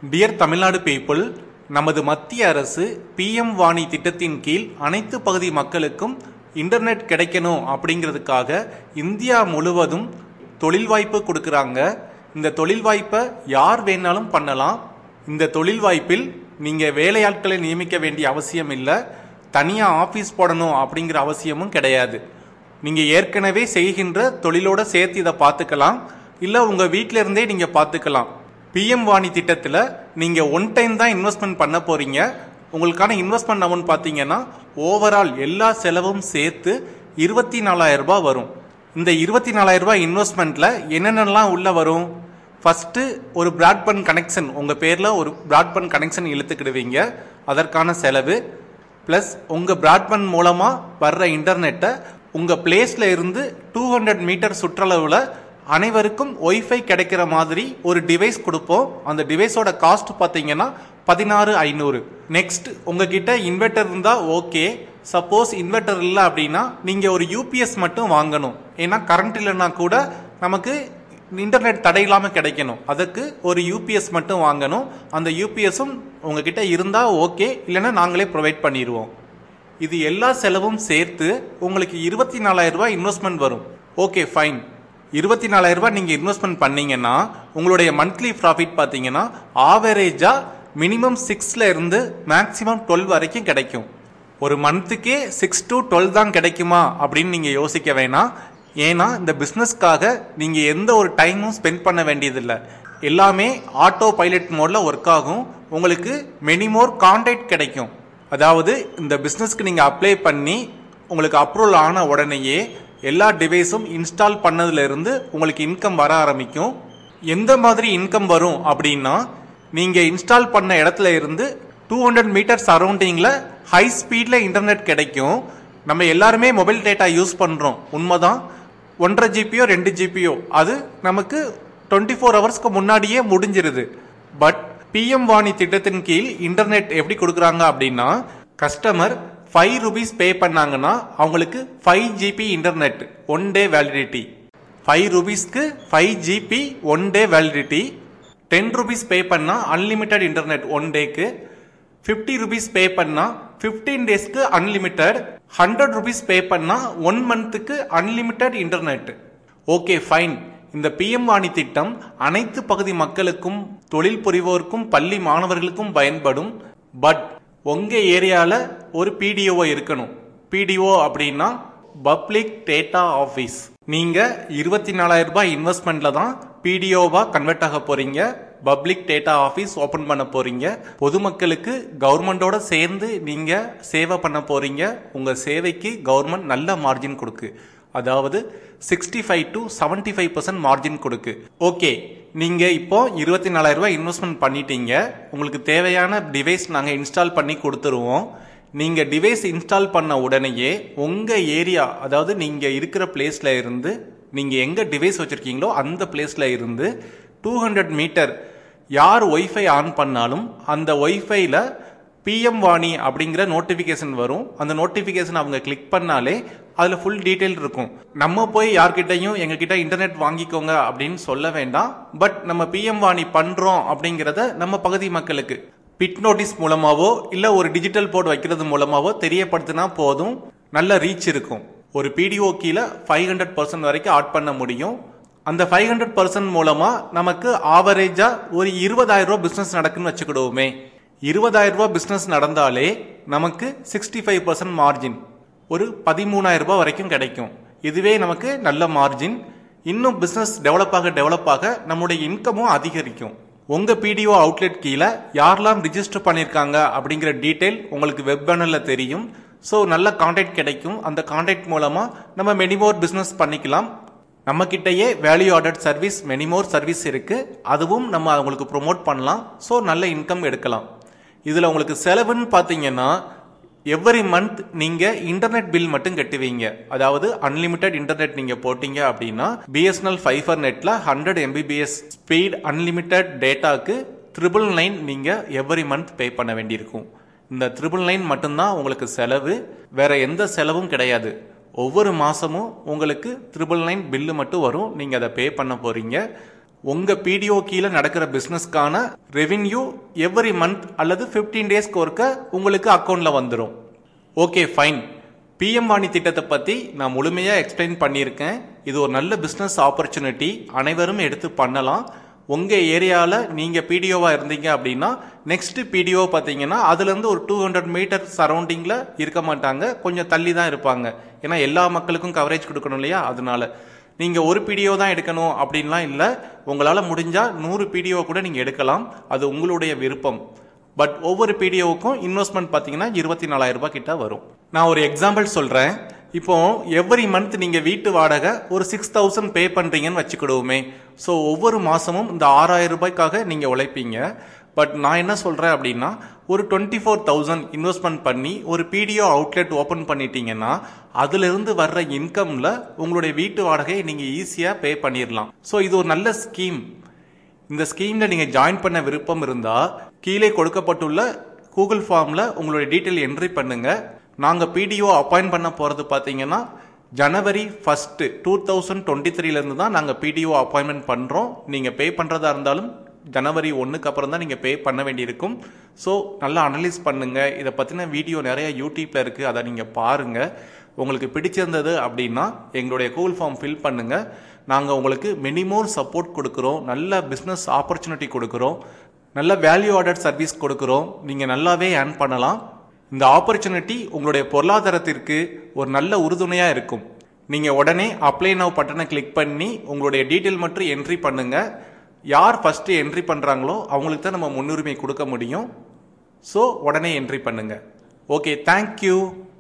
Dear Tamil Nadu people, நமது மத்திய அரசு PM வாணி திட்டத்தின் கீழ் அனைத்து பகுதி மக்களுக்கும் இன்டர்நெட் கிடைக்கணும் அப்படிங்கிறதுக்காக இந்தியா முழுவதும் தொழில் வாய்ப்பு கொடுக்குறாங்க. இந்த தொழில் வாய்ப்பை யார் வேணாலும் பண்ணலாம். இந்த தொழில் வாய்ப்பில் நீங்கள் வேலையாட்களை நியமிக்க வேண்டிய அவசியம் இல்லை, தனியாக ஆஃபீஸ் போடணும் அப்படிங்கிற அவசியமும் கிடையாது. நீங்கள் ஏற்கனவே செய்கின்ற தொழிலோடு சேர்த்து இதை பார்த்துக்கலாம், இல்லை உங்கள் வீட்டிலேருந்தே நீங்கள் பார்த்துக்கலாம். PM வாணி திட்டத்தில் நீங்கள் ஒன் டைம் தான் இன்வெஸ்ட்மெண்ட் பண்ண போகிறீங்க. உங்களுக்கான இன்வெஸ்ட்மெண்ட் அமௌண்ட் பார்த்தீங்கன்னா ஓவரால் எல்லா செலவும் சேர்த்து 24,000 ரூபாய் வரும். இந்த 24,000 ரூபாய் இன்வெஸ்ட்மெண்ட்டில் என்னென்னலாம் உள்ளே வரும்? ஃபஸ்ட்டு ஒரு பிராட்பேண்ட் கனெக்ஷன், உங்கள் பேரில் ஒரு பிராட்பேண்ட் கனெக்ஷன் இழுத்துக்கிடுவீங்க, அதற்கான செலவு. ப்ளஸ் உங்கள் பிராட்பேண்ட் மூலமாக வர்ற இன்டர்நெட்டை உங்கள் பிளேஸில் இருந்து 200 மீட்டர் சுற்றளவில் அனைவருக்கும் ஒய்ஃபை கிடைக்கிற மாதிரி ஒரு டிவைஸ் கொடுப்போம். அந்த டிவைஸோட காஸ்ட் பார்த்தீங்கன்னா 16,500. நெக்ஸ்ட், உங்ககிட்ட இன்வெர்டர் இருந்தால் ஓகே. சப்போஸ் இன்வெர்டர் இல்லை அப்படின்னா நீங்கள் ஒரு UPS மட்டும் வாங்கணும். ஏன்னா கரண்ட் இல்லைன்னா கூட நமக்கு இன்டர்நெட் தடை இல்லாமல் கிடைக்கணும். அதுக்கு ஒரு UPS மட்டும் வாங்கணும். அந்த UPSம் உங்ககிட்ட இருந்தால் ஓகே, இல்லைன்னா நாங்களே ப்ரொவைட் பண்ணிடுவோம். இது எல்லா செலவும் சேர்த்து உங்களுக்கு 24,000 ரூபாய் இன்வெஸ்ட்மெண்ட் வரும். Okay fine. 24,000 ரூபாய் நீங்கள் இன்வெஸ்ட்மெண்ட் பண்ணீங்கன்னா உங்களுடைய மந்த்லி ப்ராஃபிட் பார்த்தீங்கன்னா ஆவரேஜாக மினிமம் 6 இருந்து மேக்ஸிமம் 12 வரைக்கும் கிடைக்கும். ஒரு மந்த்துக்கே 6 to 12 தான் கிடைக்குமா அப்படின்னு நீங்கள் யோசிக்க வேணாம். ஏன்னா இந்த பிஸ்னஸ்க்காக நீங்கள் எந்த ஒரு டைமும் ஸ்பெண்ட் பண்ண வேண்டியதில்லை. எல்லாமே ஆட்டோ பைலட் மோடில் ஒர்க் ஆகும். உங்களுக்கு மெனி மோர் கான்டாக்ட் கிடைக்கும். அதாவது இந்த பிஸ்னஸ்க்கு நீங்கள் அப்ளை பண்ணி உங்களுக்கு அப்ரூவல் ஆன உடனேயே எல்லா டிவைஸும் இன்ஸ்டால் பண்ணதுலேருந்து உங்களுக்கு இன்கம் வர ஆரம்பிக்கும். எந்த மாதிரி இன்கம் வரும் அப்படின்னா, நீங்கள் இன்ஸ்டால் பண்ண இடத்துல இருந்து 200 மீட்டர் சரௌண்டிங்கில் ஹை ஸ்பீடில் இன்டர்நெட் கிடைக்கும். நம்ம எல்லாருமே மொபைல் டேட்டா யூஸ் பண்ணுறோம், உண்மைதான். 1.5 GB 2 GB அது நமக்கு 24 ஹவர்ஸ்க்கு முன்னாடியே முடிஞ்சிருது. பட் PM வாணி திட்டத்தின் கீழ் இன்டர்நெட் எப்படி கொடுக்குறாங்க அப்படின்னா, கஸ்டமர் 5 rupees பே பண்ணாங்கன்னா அவங்களுக்கு 5 GB இன்டர்நெட் 1 day வேலிடிட்டி. 5 rupeesக்கு 5 GB 1 day validity. 10 rupees pay பண்ணால் அன்லிமிட்டெட் இன்டர்நெட் 1 dayக்கு. 50 rupees பே பண்ணால் 15 daysக்கு அன்லிமிட்டெட். 100 rupees பே பண்ணால் 1 monthக்கு அன்லிமிட்டெட் இன்டர்நெட். Okay fine. இந்த PM வாணி திட்டம் அனைத்து பகுதி மக்களுக்கும், தொழில் புரிவோருக்கும், பள்ளி மாணவர்களுக்கும் பயன்படும். பட் உங்கள் ஏரியாவில் ஒரு PDO இருக்கணும். PDO அப்படின்னா பப்ளிக் டேட்டா ஆஃபீஸ். நீங்கள் 24,000 ரூபாய் இன்வெஸ்ட்மெண்ட்டில் தான் PDOவாக கன்வெர்ட் ஆக போகிறீங்க. பப்ளிக் டேட்டா ஆஃபீஸ் ஓப்பன் பண்ண போகிறீங்க. பொதுமக்களுக்கு கவர்மெண்டோட சேர்ந்து நீங்கள் சேவை பண்ண போகிறீங்க. உங்கள் சேவைக்கு கவர்மெண்ட் நல்ல மார்ஜின் கொடுக்கு. அதாவது 65 to 75% மார்ஜின் கொடுக்கு. ஓகே, நீங்கள் இப்போ 24,000 ரூபாய் இன்வெஸ்ட்மெண்ட் பண்ணிட்டீங்க. உங்களுக்கு தேவையான டிவைஸ் நாங்கள் இன்ஸ்டால் பண்ணி கொடுத்துருவோம். நீங்கள் டிவைஸ் இன்ஸ்டால் பண்ண உடனேயே உங்கள் ஏரியா, அதாவது நீங்கள் இருக்கிற பிளேஸில் இருந்து நீங்கள் எங்கே டிவைஸ் வச்சுருக்கீங்களோ அந்த பிளேஸில் இருந்து 200 மீட்டர் யார் ஒய்ஃபை ஆன் பண்ணாலும் அந்த ஒய்ஃபைல PM வாணி அப்படிங்கிற நோட்டிஃபிகேஷன் வரும். அந்த நோட்டிஃபிகேஷன் அவங்க கிளிக் பண்ணாலே அதில் ஃபுல் டீட்டெயில் இருக்கும். நம்ம போய் யார்கிட்டையும் எங்ககிட்ட இன்டர்நெட் வாங்கிக்கோங்க அப்படின்னு சொல்ல வேண்டாம். பட் நம்ம PM வாணி பண்ணுறோம் அப்படிங்கிறத நம்ம பகுதி மக்களுக்கு பிட் நோட்டீஸ் மூலமாவோ இல்லை ஒரு டிஜிட்டல் போர்டு வைக்கிறது மூலமாவோ தெரியப்படுத்தினா போதும். நல்ல ரீச் இருக்கும். ஒரு PDO கீழே 500% வரைக்கும் ஆட் பண்ண முடியும். அந்த 500% மூலமாக நமக்கு ஆவரேஜாக ஒரு 20,000 ரூபா பிஸ்னஸ் நடக்குன்னு வச்சுக்கிடுவோமே. 20,000 ரூபா பிஸ்னஸ் நடந்தாலே நமக்கு 65% மார்ஜின், ஒரு 13,000 ரூபாய் வரைக்கும் கிடைக்கும். இதுவே நமக்கு நல்ல மார்ஜின். இன்னும் பிஸ்னஸ் டெவலப் ஆக நம்முடைய இன்கமும் அதிகரிக்கும். உங்கள் PDO அவுட்லெட் கீழே யாரெல்லாம் ரிஜிஸ்டர் பண்ணியிருக்காங்க அப்படிங்கிற டீட்டெயில் உங்களுக்கு வெப் பேனலில் தெரியும். ஸோ நல்ல கான்டாக்ட் கிடைக்கும். அந்த கான்டாக்ட் மூலமாக நம்ம மெனிமோர் பிஸ்னஸ் பண்ணிக்கலாம். நம்மக்கிட்டேயே value added service many more service இருக்குது. அதுவும் நம்ம அவங்களுக்கு ப்ரொமோட் பண்ணலாம். ஸோ நல்ல இன்கம் எடுக்கலாம். இதில் உங்களுக்கு செலவுன்னு பார்த்தீங்கன்னா எவ்ரி மந்த் நீங்கள் இன்டர்நெட் பில் மட்டும் கட்டுவீங்க. அதாவது அன்லிமிட்டெட் இன்டர்நெட் நீங்கள் போட்டீங்க அப்படின்னா BSNL ஃபைபர் நெட்டில் 100 MBPS ஸ்பீட் அன்லிமிட்டெட் டேட்டாக்கு 999 நீங்கள் எவ்ரி மந்த் பே பண்ண வேண்டியிருக்கும். இந்த 999 மட்டும்தான் உங்களுக்கு செலவு, வேற எந்த செலவும் கிடையாது. ஒவ்வொரு மாதமும் உங்களுக்கு 999 பில்லு மட்டும் வரும். நீங்கள் அதை பே பண்ண போகிறீங்க. உங்கள் பிடிஓ கீழே நடக்கிற பிஸ்னஸ்க்கான ரெவென்யூ எவ்ரி மந்த் அல்லது 15 டேஸ்க்கு ஒருக்க உங்களுக்கு அக்கௌண்ட்டில் வந்துடும். Okay fine. பிஎம் வாணி திட்டத்தை பற்றி நான் முழுமையாக எக்ஸ்பிளைன் பண்ணியிருக்கேன். இது ஒரு நல்ல பிஸ்னஸ் ஆப்பர்ச்சுனிட்டி, அனைவரும் எடுத்து பண்ணலாம். உங்கள் ஏரியாவில் நீங்கள் பிடிஓவாக இருந்தீங்க அப்படின்னா நெக்ஸ்ட் பிடிஓ பார்த்தீங்கன்னா அதுலேருந்து ஒரு 200 மீட்டர் சரௌண்டிங்கில் இருக்க மாட்டாங்க, கொஞ்சம் தள்ளி தான் இருப்பாங்க. ஏன்னா எல்லா மக்களுக்கும் கவரேஜ் கொடுக்கணும் இல்லையா, அதனால நீங்கள் ஒரு பிடிஓ தான் எடுக்கணும் அப்படின்லாம் இல்லை. உங்களால் முடிஞ்சால் 100 பிடிஓ கூட நீங்கள் எடுக்கலாம், அது உங்களுடைய விருப்பம். பட் ஒவ்வொரு பிடிஓவுக்கும் இன்வெஸ்ட்மெண்ட் பார்த்தீங்கன்னா 24,000 ரூபாய் கிட்ட வரும். நான் ஒரு எக்ஸாம்பிள் சொல்கிறேன். இப்போ எவ்ரி மந்த் நீங்கள் வீட்டு வாடகை ஒரு 6,000 பே பண்ணுறீங்கன்னு வச்சுக்கிடுவோமே. ஸோ ஒவ்வொரு மாதமும் இந்த 6,000 ரூபாய்க்காக நீங்கள் உழைப்பீங்க. பட் நான் என்ன சொல்கிறேன் அப்படின்னா ஒரு 24,000 இன்வெஸ்ட்மெண்ட் பண்ணி ஒரு பிடிஓ அவுட்லெட் ஓப்பன் பண்ணிட்டீங்கன்னா அதிலிருந்து வர்ற இன்கமில் உங்களுடைய வீட்டு வாடகையை நீங்கள் ஈஸியாக பே பண்ணிடலாம். ஸோ இது ஒரு நல்ல ஸ்கீம். இந்த ஸ்கீமில் நீங்கள் ஜாயின் பண்ண விருப்பம் இருந்தால் கீழே கொடுக்கப்பட்டுள்ள கூகுள் ஃபார்மில் உங்களுடைய டீட்டெயில் என்ட்ரி பண்ணுங்கள். நாங்கள் பிடிஓ அப்பாயிண்ட் பண்ண போகிறது பார்த்தீங்கன்னா ஜனவரி 1, 2023 தான் நாங்கள் பிடிஓ அப்பாயின்மெண்ட் பண்ணுறோம். நீங்கள் பே பண்ணுறதா இருந்தாலும் ஜனவரி 1க்கு அப்புறம் தான் நீங்கள் பே பண்ண வேண்டியிருக்கும். ஸோ நல்லா அனலைஸ் பண்ணுங்கள். இதை பற்றின வீடியோ நிறைய யூடியூப்பில் இருக்குது, அதை நீங்கள் பாருங்கள். உங்களுக்கு பிடிச்சிருந்தது அப்படின்னா எங்களுடைய கூகுள் ஃபார்ம் ஃபில் பண்ணுங்கள். நாங்கள் உங்களுக்கு மினிமம் சப்போர்ட் கொடுக்குறோம், நல்ல பிஸ்னஸ் ஆப்பர்ச்சுனிட்டி கொடுக்குறோம், நல்ல வேல்யூ ஆடட் சர்வீஸ் கொடுக்குறோம். நீங்கள் நல்லாவே ஏர்ன் பண்ணலாம். இந்த ஆப்பர்ச்சுனிட்டி உங்களுடைய பொருளாதாரத்திற்கு ஒரு நல்ல உறுதுணையாக இருக்கும். நீங்கள் உடனே அப்ளை நவ் பட்டனை கிளிக் பண்ணி உங்களுடைய டீட்டெயில் மட்டும் என்ட்ரி பண்ணுங்கள். யார் ஃபஸ்ட்டு என்ட்ரி பண்ணுறாங்களோ அவங்களுக்கு தான் நம்ம முன்னுரிமை கொடுக்க முடியும். ஸோ உடனே என்ட்ரி பண்ணுங்கள். Okay, thank you.